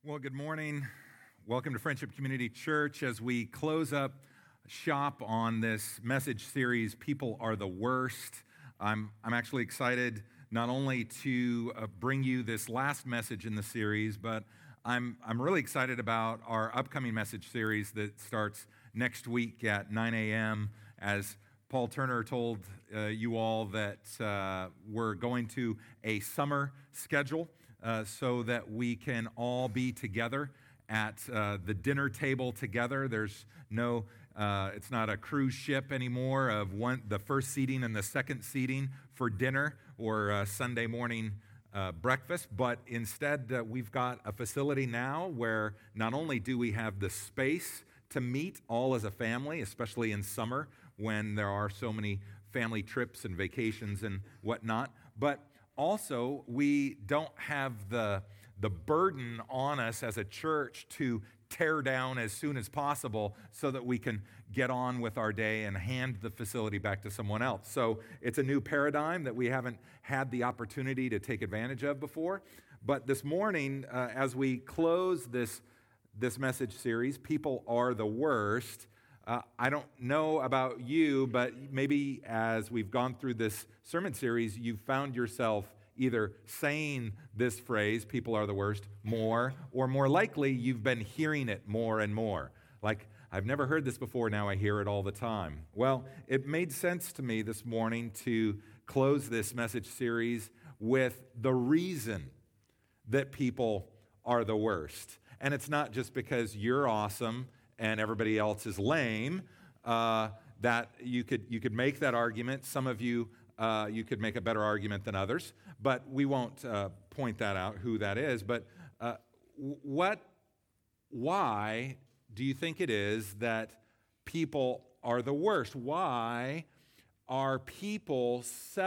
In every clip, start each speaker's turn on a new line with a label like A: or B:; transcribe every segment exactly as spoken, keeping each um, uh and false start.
A: Well, good morning. Welcome to Friendship Community Church as we close up shop on this message series, People Are the Worst. I'm, I'm actually excited not only to uh, bring you this last message in the series, but I'm, I'm really excited about our upcoming message series that starts next week at nine a.m. as Paul Turner told uh, you all that uh, we're going to a summer schedule. Uh, so that we can all be together at uh, the dinner table together. There's no, uh, it's not a cruise ship anymore of one, the first seating and the second seating for dinner or uh, Sunday morning uh, breakfast, but instead uh, we've got a facility now where not only do we have the space to meet all as a family, especially in summer when there are so many family trips and vacations and whatnot, but also, we don't have the, the burden on us as a church to tear down as soon as possible so that we can get on with our day and hand the facility back to someone else. So it's a new paradigm that we haven't had the opportunity to take advantage of before. But this morning, uh, as we close this, this message series, People Are the Worst, Uh, I don't know about you, but maybe as we've gone through this sermon series, you've found yourself either saying this phrase, people are the worst, more, or more likely, you've been hearing it more and more. Like, I've never heard this before, now I hear it all the time. Well, it made sense to me this morning to close this message series with the reason that people are the worst. And it's not just because you're awesome and everybody else is lame, uh, that you could you could make that argument. Some of you, uh, you could make a better argument than others, but we won't uh, point that out, who that is. But uh, what, why do you think it is that people are the worst? Why are people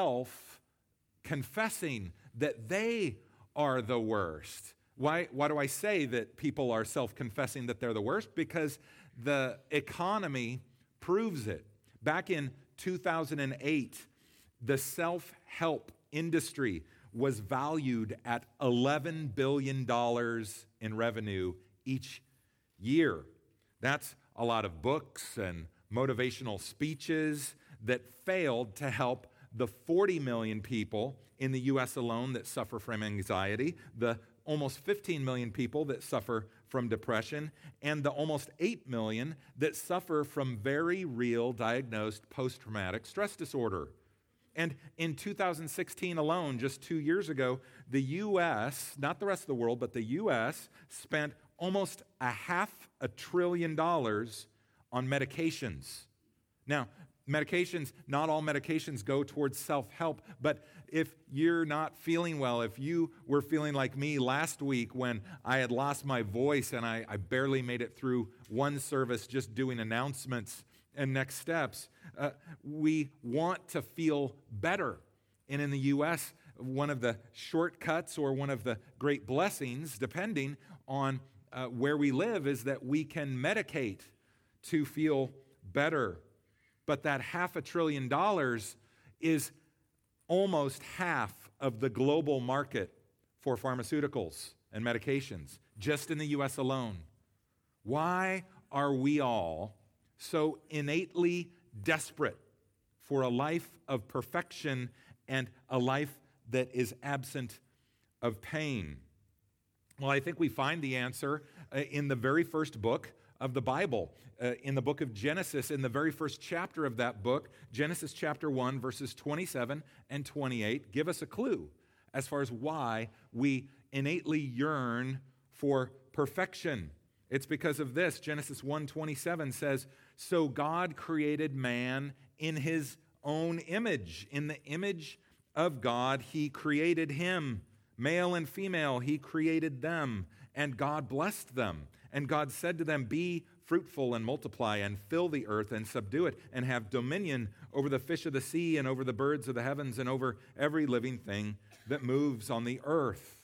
A: self-confessing that they are the worst? Why, why do I say that people are self-confessing that they're the worst? Because the economy proves it. Back in two thousand eight, the self-help industry was valued at eleven billion dollars in revenue each year. That's a lot of books and motivational speeches that failed to help the forty million people in the U S alone that suffer from anxiety, the almost fifteen million people that suffer from depression, and the almost eight million that suffer from very real diagnosed post-traumatic stress disorder. And in two thousand sixteen alone, just two years ago, the U S, not the rest of the world, but the U S spent almost a half a trillion dollars on medications. Now, medications, not all medications go towards self-help, but if you're not feeling well, if you were feeling like me last week when I had lost my voice and I, I barely made it through one service just doing announcements and next steps, uh, we want to feel better. And in the U S, one of the shortcuts or one of the great blessings, depending on uh, where we live, is that we can medicate to feel better. But that half a trillion dollars is almost half of the global market for pharmaceuticals and medications, just in the U S alone. Why are we all so innately desperate for a life of perfection and a life that is absent of pain? Well, I think we find the answer in the very first book of the Bible, uh, in the book of Genesis, in the very first chapter of that book, Genesis chapter one, verses twenty-seven and twenty-eight, give us a clue as far as why we innately yearn for perfection. It's because of this. Genesis one twenty-seven says, "So God created man in his own image. In the image of God, he created him. Male and female, he created them. And God blessed them. And God said to them, be fruitful and multiply and fill the earth and subdue it and have dominion over the fish of the sea and over the birds of the heavens and over every living thing that moves on the earth."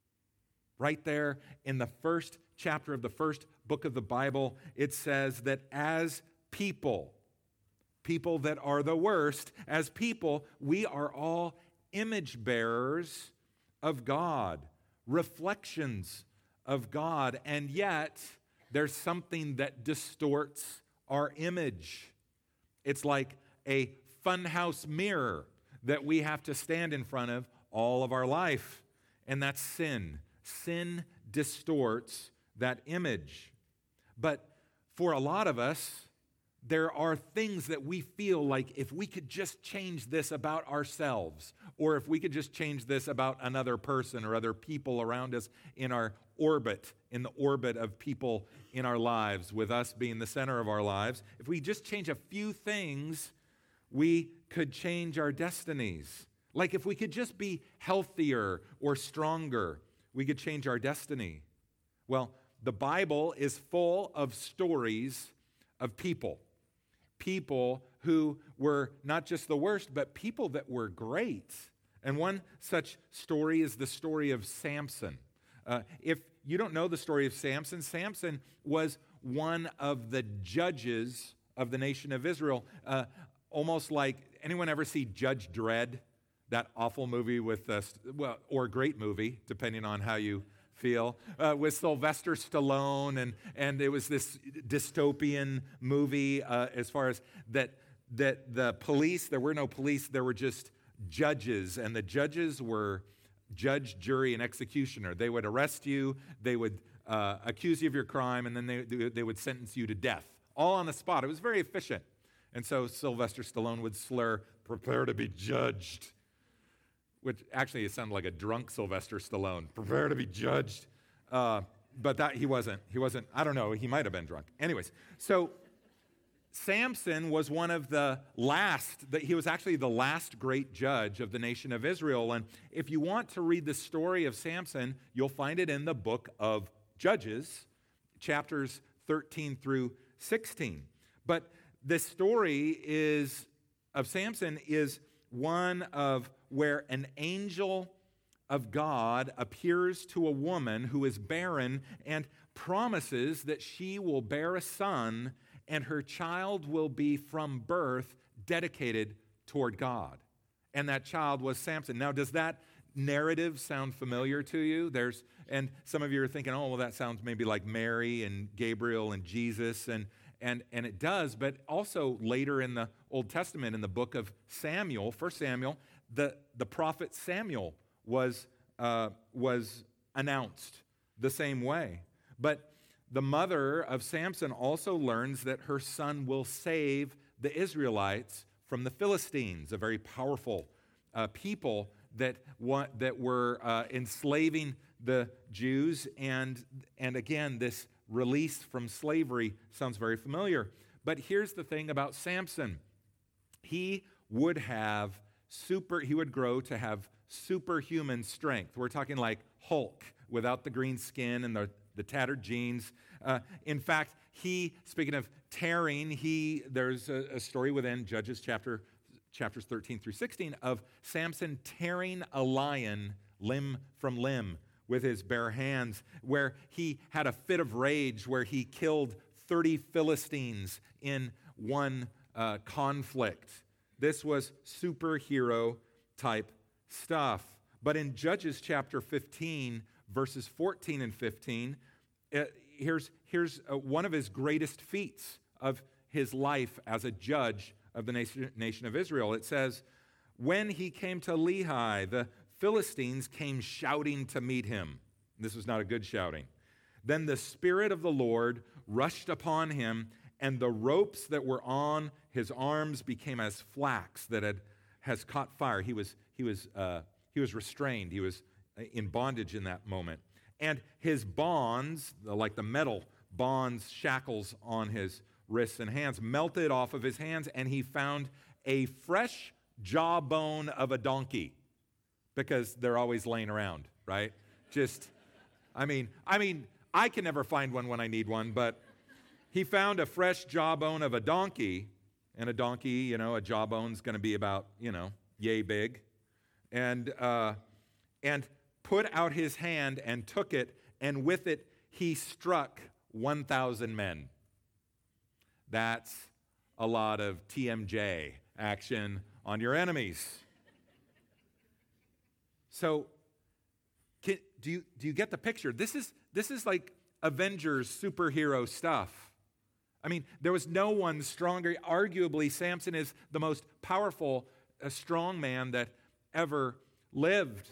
A: Right there in the first chapter of the first book of the Bible, it says that as people, people that are the worst, as people, we are all image bearers of God, reflections of God, and yet there's something that distorts our image. It's like a funhouse mirror that we have to stand in front of all of our life, and that's sin. Sin distorts that image. But for a lot of us, there are things that we feel like if we could just change this about ourselves, or if we could just change this about another person or other people around us in our orbit, in the orbit of people in our lives, with us being the center of our lives, if we just change a few things, we could change our destinies. Like if we could just be healthier or stronger, we could change our destiny. Well, the Bible is full of stories of people. People who were not just the worst, but people that were great. And one such story is the story of Samson. Uh, if you don't know the story of Samson, Samson was one of the judges of the nation of Israel. Uh, almost like, anyone ever see Judge Dredd? That awful movie with, uh, well, or great movie, depending on how you feel, uh, with Sylvester Stallone, and and it was this dystopian movie uh, as far as that that the police, there were no police, there were just judges, and the judges were judge, jury, and executioner. They would arrest you, they would uh, accuse you of your crime, and then they they would sentence you to death, all on the spot. It was very efficient. And so Sylvester Stallone would slur, "Prepare to be judged," which actually it sounded like a drunk Sylvester Stallone. Prepare to be judged. Uh, but that he wasn't. He wasn't, I don't know, he might have been drunk. Anyways, so Samson was one of the last, that he was actually the last great judge of the nation of Israel. And if you want to read the story of Samson, you'll find it in the book of Judges, chapters thirteen through sixteen. But this story is of Samson is one of where an angel of God appears to a woman who is barren and promises that she will bear a son and her child will be from birth dedicated toward God. And that child was Samson. Now, does that narrative sound familiar to you? There's, and some of you are thinking, oh, well, that sounds maybe like Mary and Gabriel and Jesus, and And, and it does, but also later in the Old Testament, in the book of Samuel, First Samuel, the, the prophet Samuel was, uh, was announced the same way. But the mother of Samson also learns that her son will save the Israelites from the Philistines, a very powerful uh, people that, want, that were uh, enslaving the Jews. And, and again, this release from slavery sounds very familiar. But here's the thing about Samson. He would have super, he would grow to have superhuman strength. We're talking like Hulk without the green skin and the, the tattered jeans. Uh, in fact, he, speaking of tearing, he, there's a, a story within Judges chapter, chapters thirteen through sixteen of Samson tearing a lion limb from limb with his bare hands, where he had a fit of rage, where he killed thirty Philistines in one uh, conflict. This was superhero type stuff. But in Judges chapter fifteen, verses fourteen and fifteen, uh, here's, here's uh, one of his greatest feats of his life as a judge of the nation, nation of Israel. It says, when he came to Lehi, the Philistines came shouting to meet him. This was not a good shouting. Then the Spirit of the Lord rushed upon him, and the ropes that were on his arms became as flax that had, has caught fire. He was, he, was, uh, he was restrained. He was in bondage in that moment. And his bonds, like the metal bonds, shackles on his wrists and hands, melted off of his hands, and he found a fresh jawbone of a donkey. Because they're always laying around, right? Just, I mean, I mean, I can never find one when I need one, but he found a fresh jawbone of a donkey, and a donkey, you know, a jawbone's going to be about, you know, yay big, and uh, and put out his hand and took it, and with it he struck one thousand men. That's a lot of T M J action on your enemies. So, can, do you do you get the picture? This is this is like Avengers superhero stuff. I mean, there was no one stronger. Arguably, Samson is the most powerful, uh, strong man that ever lived.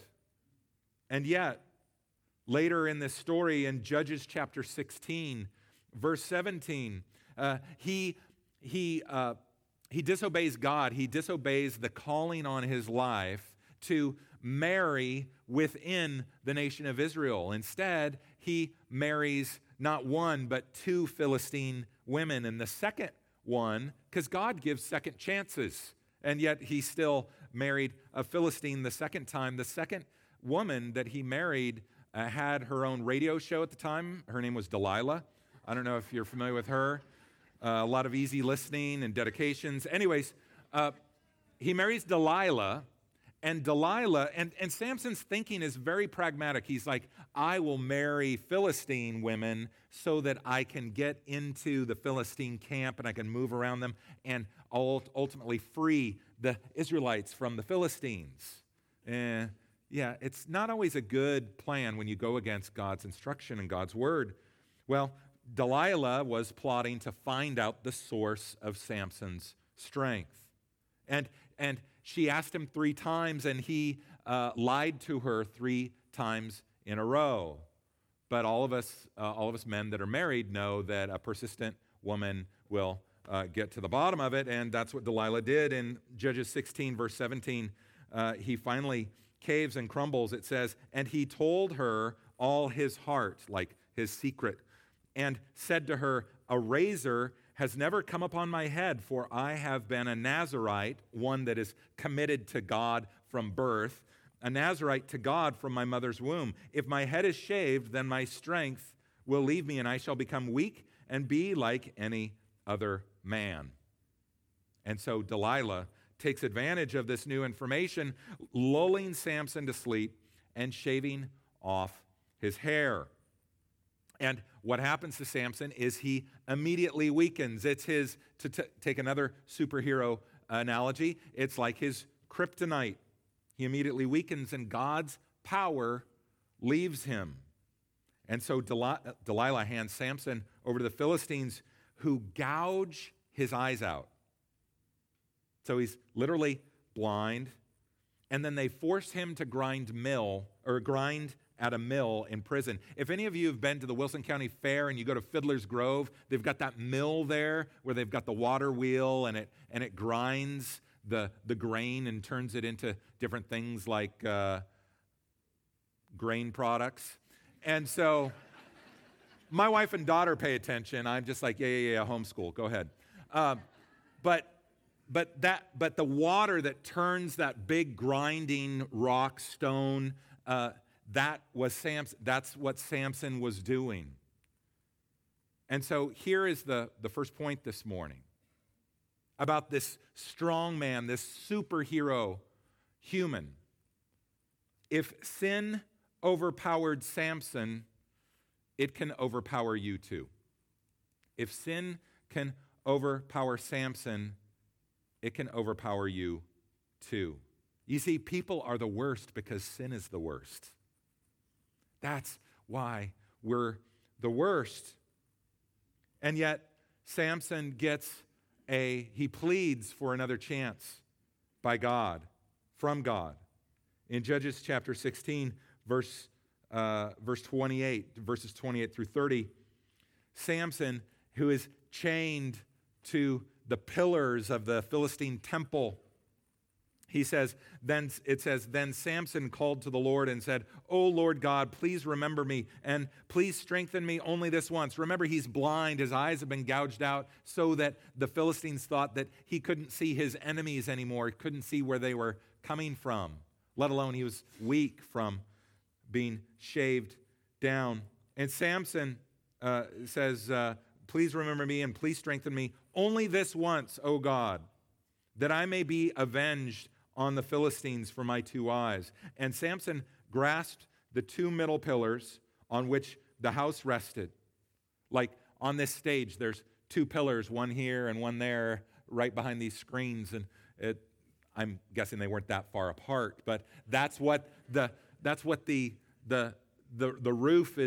A: And yet, later in this story, in Judges chapter sixteen, verse seventeen, uh, he he uh, he disobeys God. He disobeys the calling on his life to marry within the nation of Israel. Instead, he marries not one but two Philistine women. And the second one, because God gives second chances, and yet he still married a Philistine the second time. The second woman that he married uh, had her own radio show at the time. Her name was Delilah. I don't know if you're familiar with her. Uh, a lot of easy listening and dedications. Anyways, uh, he marries Delilah, and Delilah, and, and Samson's thinking is very pragmatic. He's like, I will marry Philistine women so that I can get into the Philistine camp and I can move around them and ultimately free the Israelites from the Philistines. Eh, yeah, it's not always a good plan when you go against God's instruction and God's word. Well, Delilah was plotting to find out the source of Samson's strength. And, and she asked him three times, and he uh, lied to her three times in a row. But all of us, uh, all of us men that are married know that a persistent woman will uh, get to the bottom of it, and that's what Delilah did. In Judges sixteen, verse seventeen, uh, he finally caves and crumbles. It says, and he told her all his heart, like his secret, and said to her, a razor has never come upon my head, for I have been a Nazirite, one that is committed to God from birth, a Nazirite to God from my mother's womb. If my head is shaved, then my strength will leave me, and I shall become weak and be like any other man. And so Delilah takes advantage of this new information, lulling Samson to sleep and shaving off his hair. And what happens to Samson is he immediately weakens. It's his, to t- take another superhero analogy, it's like his kryptonite. He immediately weakens, and God's power leaves him. And so Del- Delilah hands Samson over to the Philistines, who gouge his eyes out. So he's literally blind. And then they force him to grind mill, or grind at a mill in prison. If any of you have been to the Wilson County Fair and you go to Fiddler's Grove, they've got that mill there where they've got the water wheel and it and it grinds the, the grain and turns it into different things like uh, grain products. And so my wife and daughter pay attention. I'm just like, yeah, yeah, yeah, homeschool, go ahead. Uh, but but that but the water that turns that big grinding rock, stone, uh, That was Samson. That's what Samson was doing. And so here is the, the first point this morning about this strong man, this superhero human. If sin overpowered Samson, it can overpower you too. If sin can overpower Samson, it can overpower you too. You see, people are the worst because sin is the worst. That's why we're the worst. And yet, Samson gets a, he pleads for another chance by God, from God. In Judges chapter sixteen, verse, uh, verse twenty-eight, verses twenty-eight through thirty, Samson, who is chained to the pillars of the Philistine temple, He says, then it says, then Samson called to the Lord and said, "O Lord God, please remember me and please strengthen me only this once." Remember, he's blind. His eyes have been gouged out so that the Philistines thought that he couldn't see his enemies anymore. He couldn't see where they were coming from, let alone he was weak from being shaved down. And Samson uh, says, uh, "Please remember me and please strengthen me only this once, O God, that I may be avenged on the Philistines for my two eyes." And Samson grasped the two middle pillars on which the house rested. Like on this stage, there's two pillars, one here and one there, right behind these screens. And it, I'm guessing they weren't that far apart, but that's what the that's what the the the, the roof is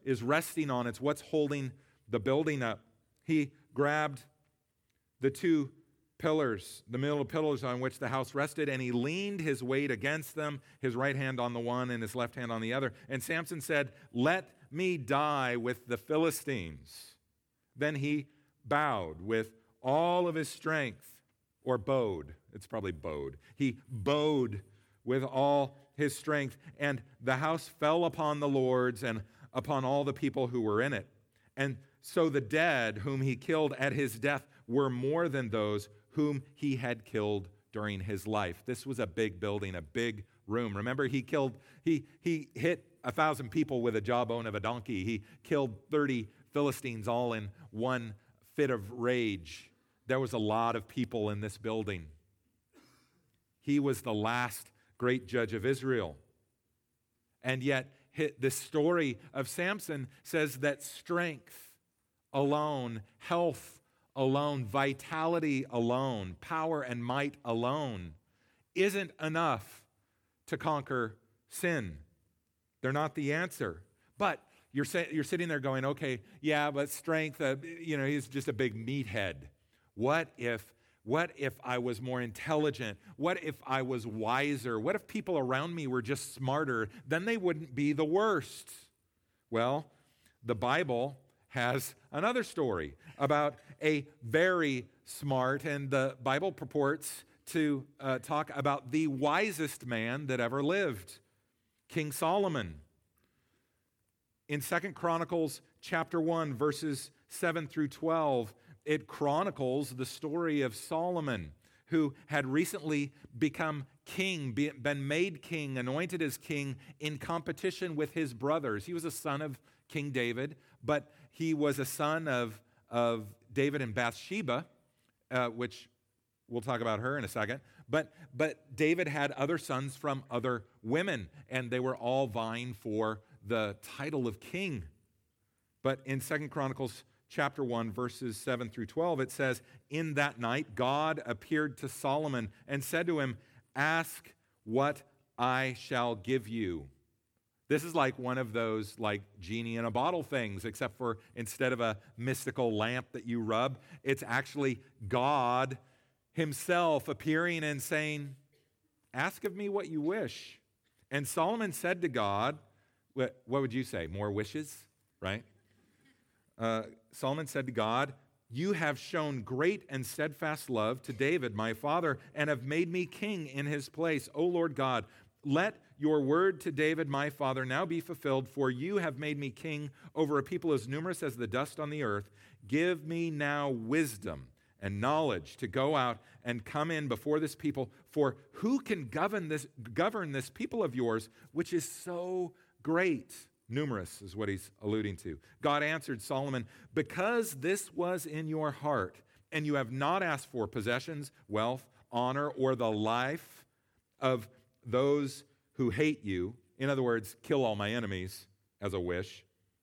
A: is resting on. It's what's holding the building up. He grabbed the two pillars, the middle pillars on which the house rested, and he leaned his weight against them, his right hand on the one and his left hand on the other. And Samson said, "Let me die with the Philistines." Then he bowed with all of his strength, or bowed. It's probably bowed. He bowed with all his strength, and the house fell upon the lords and upon all the people who were in it. And so the dead whom he killed at his death were more than those whom he had killed during his life. This was a big building, a big room. Remember, he killed, he, he hit a thousand people with a jawbone of a donkey. He killed thirty Philistines all in one fit of rage. There was a lot of people in this building. He was the last great judge of Israel. And yet, the story of Samson says that strength alone, health alone, vitality alone, power and might alone isn't enough to conquer sin. They're not the answer. But you're, you're sitting there going, okay, yeah, but strength, uh, you know, he's just a big meathead. What if, what if I was more intelligent? What if I was wiser? What if people around me were just smarter? Then they wouldn't be the worst. Well, the Bible has another story about a very smart, and the Bible purports to uh, talk about the wisest man that ever lived, King Solomon. In Second Chronicles chapter one, verses seven through twelve, it chronicles the story of Solomon, who had recently become king, been made king, anointed as king in competition with his brothers. He was a son of King David, but he was a son of, of David and Bathsheba, uh, which we'll talk about her in a second. But, but David had other sons from other women, and they were all vying for the title of king. But in Second Chronicles chapter one, verses seven through twelve, it says, "In that night God appeared to Solomon and said to him, 'Ask what I shall give you.'" This is like one of those like genie in a bottle things, except for instead of a mystical lamp that you rub, it's actually God himself appearing and saying, "Ask of me what you wish." And Solomon said to God, what, what would you say? More wishes, right? Uh, Solomon said to God, "You have shown great and steadfast love to David, my father, and have made me king in his place. O Lord God, let your word to David, my father, now be fulfilled, for you have made me king over a people as numerous as the dust on the earth. Give me now wisdom and knowledge to go out and come in before this people, for who can govern this, govern this people of yours, which is so great?" Numerous is what he's alluding to. God answered Solomon, "Because this was in your heart, and you have not asked for possessions, wealth, honor, or the life of those who hate you," in other words, kill all my enemies as a wish,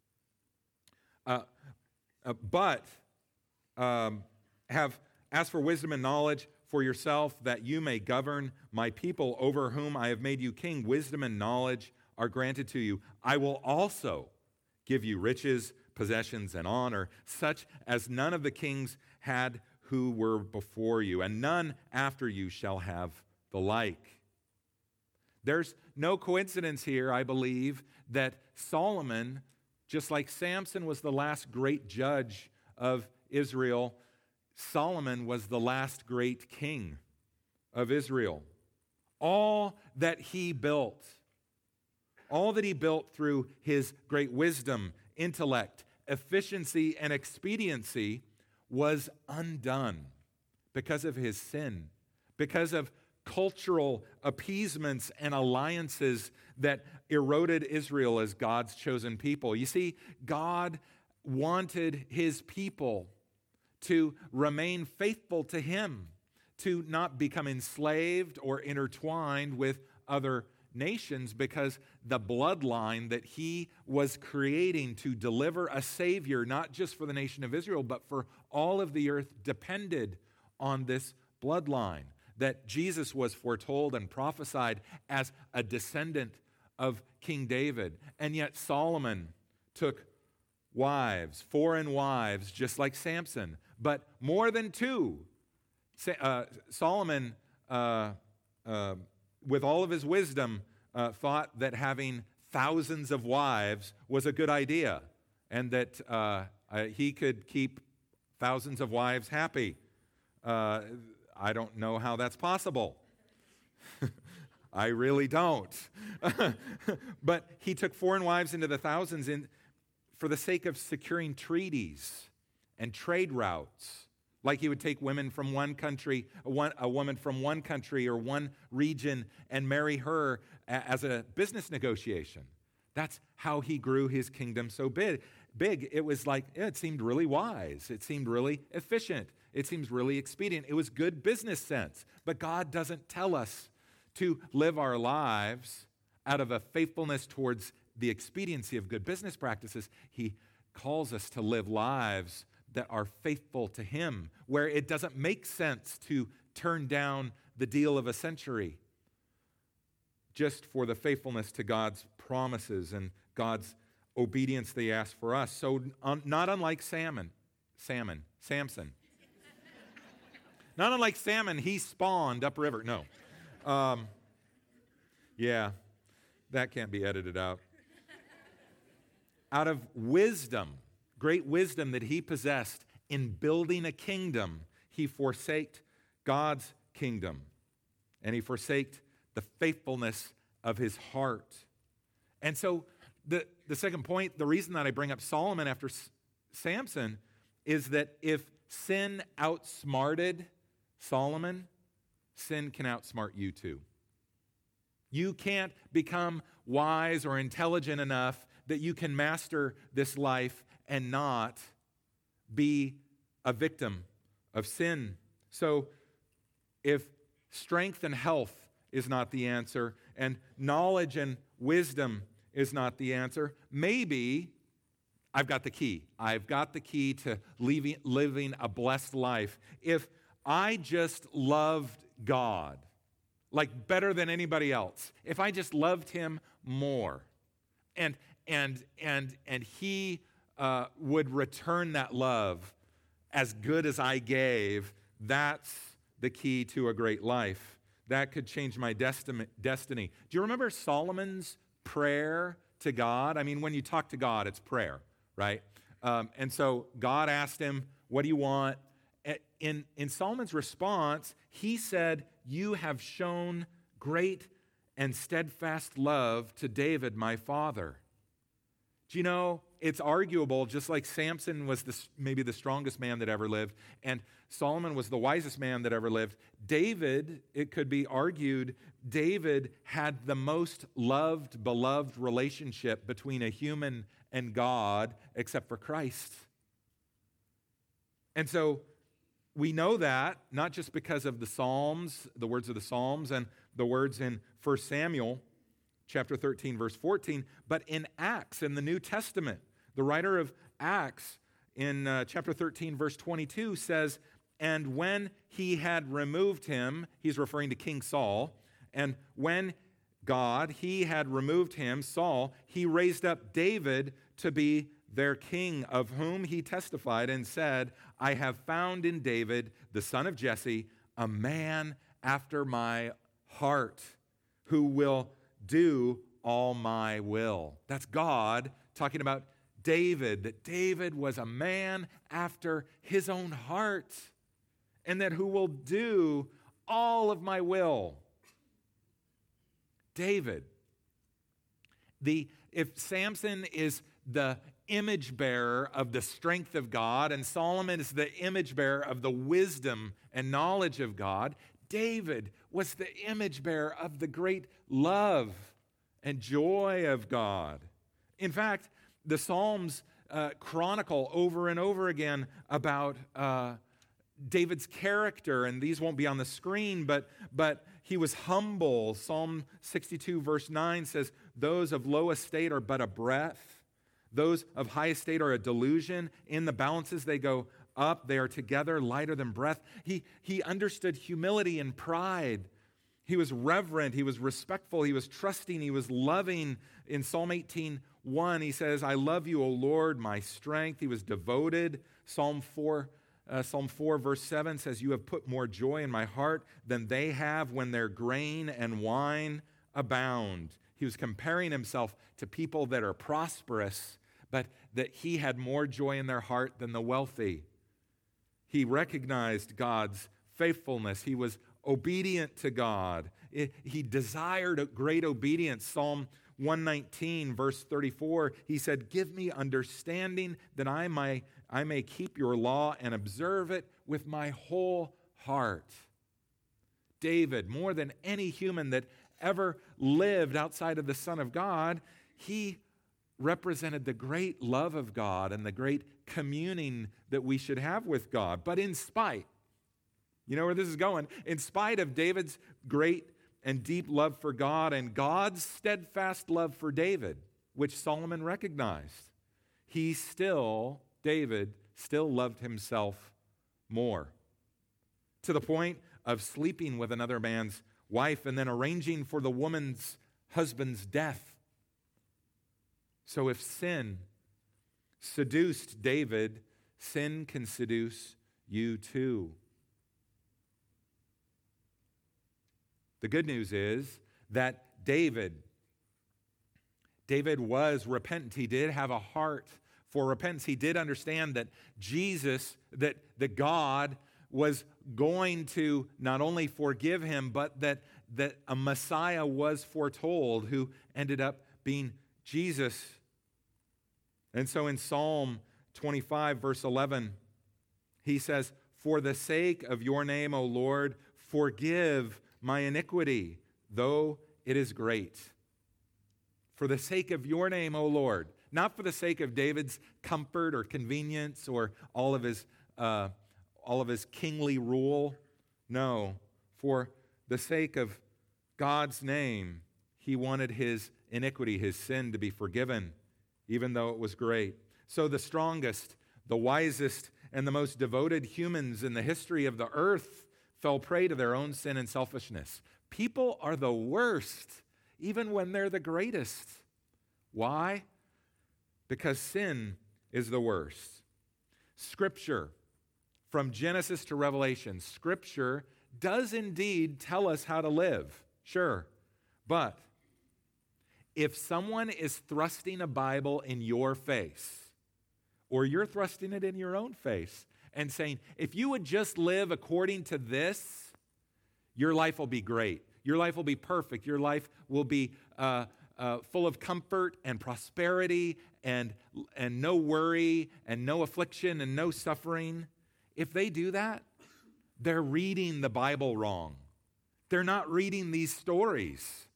A: uh, uh, but um, have asked for wisdom and knowledge for yourself, that you may govern my people over whom I have made you king. Wisdom and knowledge are granted to you. I will also give you riches, possessions, and honor, such as none of the kings had who were before you, and none after you shall have the like. There's no coincidence here, I believe, that Solomon, just like Samson was the last great judge of Israel, Solomon was the last great king of Israel. All that he built, all that he built through his great wisdom, intellect, efficiency, and expediency was undone because of his sin, because of cultural appeasements and alliances that eroded Israel as God's chosen people. You see, God wanted his people to remain faithful to him, to not become enslaved or intertwined with other nations, because the bloodline that he was creating to deliver a Savior, not just for the nation of Israel, but for all of the earth, depended on this bloodline. That Jesus was foretold and prophesied as a descendant of King David. And yet Solomon took wives, foreign wives, just like Samson, but more than two. Uh, Solomon, uh, uh, with all of his wisdom, uh, thought that having thousands of wives was a good idea, and that uh, uh, he could keep thousands of wives happy. Uh, I don't know how that's possible. I really don't. But he took foreign wives into the thousands in, for the sake of securing treaties and trade routes. Like he would take women from one country, one, a woman from one country or one region and marry her a, as a business negotiation. That's how he grew his kingdom so big. Big. It was like, yeah, it seemed really wise. It seemed really efficient. It seems really expedient. It was good business sense. But God doesn't tell us to live our lives out of a faithfulness towards the expediency of good business practices. He calls us to live lives that are faithful to Him, where it doesn't make sense to turn down the deal of a century just for the faithfulness to God's promises and God's obedience they ask for us. So um, not unlike salmon, salmon, Samson. Not unlike salmon, he spawned upriver. No. Um, yeah, that can't be edited out. Out of wisdom, great wisdom that he possessed in building a kingdom, he forsaked God's kingdom, and he forsaked the faithfulness of his heart. And so the, the second point, the reason that I bring up Solomon after S- Samson is that if sin outsmarted Solomon, sin can outsmart you too. You can't become wise or intelligent enough that you can master this life and not be a victim of sin. So if strength and health is not the answer, and knowledge and wisdom is not the answer, maybe I've got the key. I've got the key to living, living a blessed life. If I just loved God, like better than anybody else, if I just loved Him more, and and and and He uh, would return that love as good as I gave, that's the key to a great life. That could change my desti- destiny. Do you remember Solomon's prayer to God? I mean, when you talk to God, it's prayer, right? Um, and so God asked him, what do you want? In, in Solomon's response, he said, you have shown great and steadfast love to David, my father. Do you know, it's arguable, just like Samson was the, maybe the strongest man that ever lived, and Solomon was the wisest man that ever lived. David, it could be argued, David had the most loved, beloved relationship between a human and God, except for Christ. And so we know that, not just because of the Psalms, the words of the Psalms, and the words in First Samuel, chapter thirteen, verse fourteen, but in Acts, in the New Testament. The writer of Acts, in uh, chapter thirteen, verse twenty-two, says, and when he had removed him, he's referring to King Saul, and when God, he had removed him, Saul, he raised up David to be their king, of whom he testified and said, I have found in David, the son of Jesse, a man after my heart, who will do all my will. That's God talking about David, that David was a man after his own heart, and that who will do all of my will. David. The, if Samson is the image bearer of the strength of God, and Solomon is the image bearer of the wisdom and knowledge of God, David was the image bearer of the great love and joy of God. In fact, the Psalms uh, chronicle over and over again about uh, David's character, and these won't be on the screen, but, but he was humble. Psalm sixty-two, verse nine says, those of low estate are but a breath. Those of high estate are a delusion. In the balances they go up. They are together lighter than breath. He, he understood humility and pride. He was reverent, he was respectful, he was trusting, he was loving. In Psalm eighteen one, he says, I love you, O Lord, my strength. He was devoted. Psalm four, uh, Psalm four, verse seven says, you have put more joy in my heart than they have when their grain and wine abound. He was comparing himself to people that are prosperous, but that he had more joy in their heart than the wealthy. He recognized God's faithfulness. He was obedient to God. He desired a great obedience. Psalm one nineteen, verse thirty-four, he said, give me understanding that I may, I may keep your law and observe it with my whole heart. David, more than any human that ever lived outside of the Son of God, he represented the great love of God and the great communing that we should have with God. But in spite, you know where this is going, in spite of David's great and deep love for God and God's steadfast love for David, which Solomon recognized, he still, David, still loved himself more, to the point of sleeping with another man's wife and then arranging for the woman's husband's death. So if sin seduced David, sin can seduce you too. The good news is that David, David was repentant. He did have a heart for repentance. He did understand that Jesus, that, that God was going to not only forgive him, but that, that a Messiah was foretold who ended up being Jesus. And so in Psalm twenty-five, verse eleven, he says, for the sake of your name, O Lord, forgive my iniquity, though it is great. For the sake of your name, O Lord, not for the sake of David's comfort or convenience or all of his uh, all of his kingly rule. No, for the sake of God's name, he wanted his iniquity, his sin, to be forgiven, even though it was great. So the strongest, the wisest, and the most devoted humans in the history of the earth fell prey to their own sin and selfishness. People are the worst, even when they're the greatest. Why? Because sin is the worst. Scripture, from Genesis to Revelation, Scripture does indeed tell us how to live, sure. But if someone is thrusting a Bible in your face, or you're thrusting it in your own face, and saying, if you would just live according to this, your life will be great. Your life will be perfect. Your life will be uh, uh, full of comfort and prosperity and, and no worry and no affliction and no suffering. If they do that, they're reading the Bible wrong. They're not reading these stories.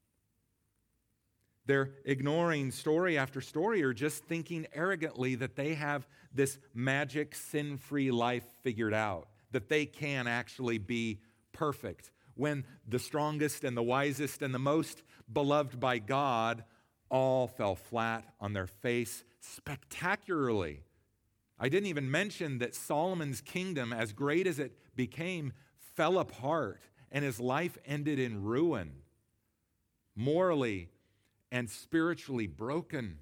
A: They're ignoring story after story or just thinking arrogantly that they have this magic sin-free life figured out, that they can actually be perfect, when the strongest and the wisest and the most beloved by God all fell flat on their face spectacularly. I didn't even mention that Solomon's kingdom, as great as it became, fell apart and his life ended in ruin, morally and spiritually broken.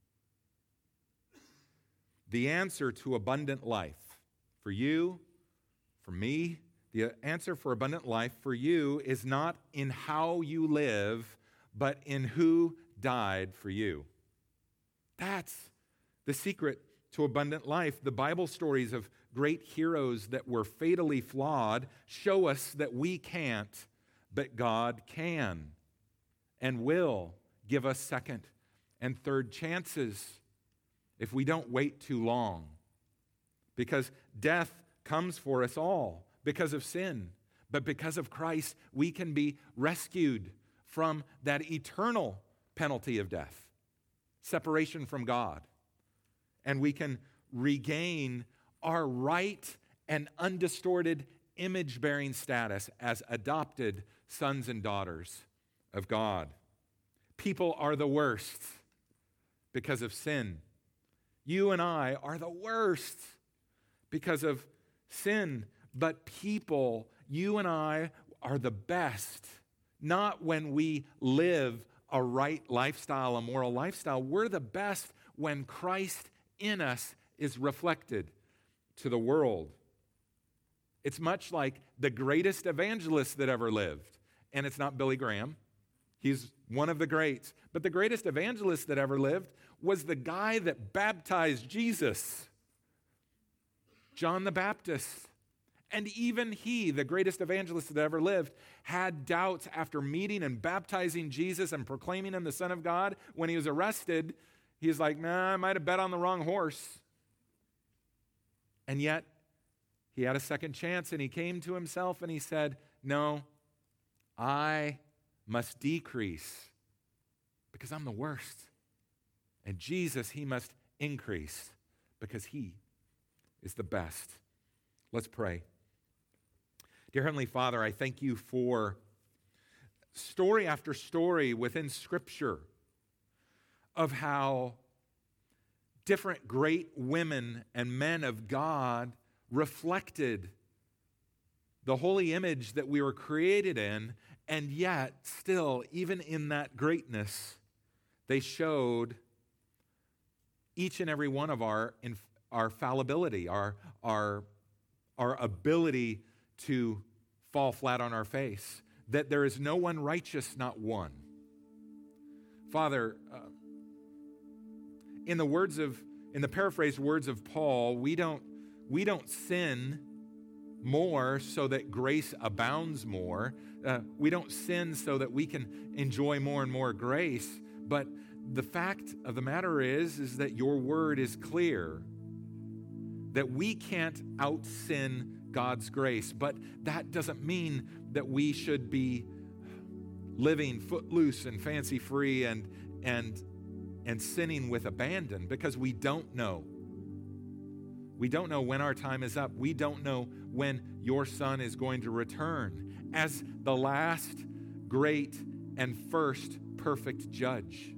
A: The answer to abundant life for you, for me, the answer for abundant life for you is not in how you live, but in who died for you. That's the secret to abundant life. The Bible stories of great heroes that were fatally flawed show us that we can't, but God can and will give us second and third chances if we don't wait too long. Because death comes for us all because of sin. But because of Christ, we can be rescued from that eternal penalty of death, separation from God. And we can regain our right and undistorted image-bearing status as adopted sons and daughters of God. People are the worst because of sin. You and I are the worst because of sin. But people, you and I, are the best not when we live a right lifestyle, a moral lifestyle. We're the best when Christ in us is reflected to the world. It's much like the greatest evangelist that ever lived. And it's not Billy Graham. He's one of the greats. But the greatest evangelist that ever lived was the guy that baptized Jesus, John the Baptist. And even he, the greatest evangelist that ever lived, had doubts after meeting and baptizing Jesus and proclaiming him the Son of God. When he was arrested, he was like, nah, I might have bet on the wrong horse. And yet, he had a second chance, and he came to himself and he said, no, I must decrease because I'm the worst. And Jesus, he must increase because he is the best. Let's pray. Dear Heavenly Father, I thank you for story after story within Scripture of how different great women and men of God reflected the holy image that we were created in, and yet still, even in that greatness, they showed each and every one of our, our fallibility, our, our, our ability to fall flat on our face, that there is no one righteous, not one. Father, uh, in the words of, in the paraphrased words of Paul, we don't, we don't sin more so that grace abounds more. Uh, we don't sin so that we can enjoy more and more grace. But the fact of the matter is, is that your word is clear, that we can't out-sin God's grace. But that doesn't mean that we should be living footloose and fancy-free and, and, and sinning with abandon, because we don't know. We don't know when our time is up. We don't know when your Son is going to return as the last, great, and first perfect judge.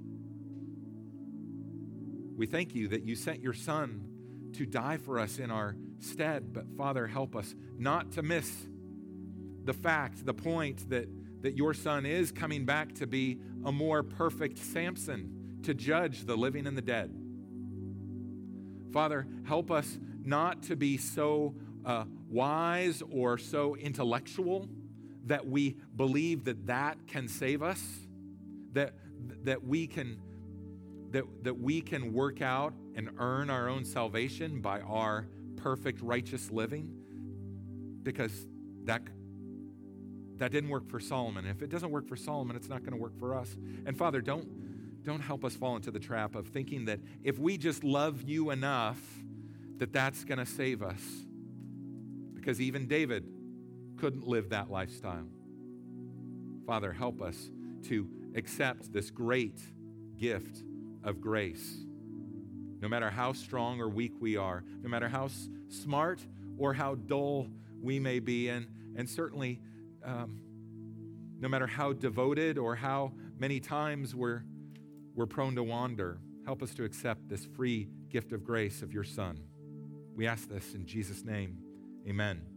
A: We thank you that you sent your Son to die for us in our stead. But Father, help us not to miss the fact, the point that, that your Son is coming back to be a more perfect Samson, to judge the living and the dead. Father, help us not to be so uh, wise or so intellectual that we believe that that can save us, that, that we can that, that we can work out and earn our own salvation by our perfect righteous living, because that, that didn't work for Solomon. If it doesn't work for Solomon, it's not going to work for us. And Father, don't, don't help us fall into the trap of thinking that if we just love you enough, that that's going to save us. Because even David couldn't live that lifestyle. Father, help us to accept this great gift of grace. No matter how strong or weak we are, no matter how s- smart or how dull we may be, and, and certainly um, no matter how devoted or how many times we're, we're prone to wander, help us to accept this free gift of grace of your Son. We ask this in Jesus' name. Amen.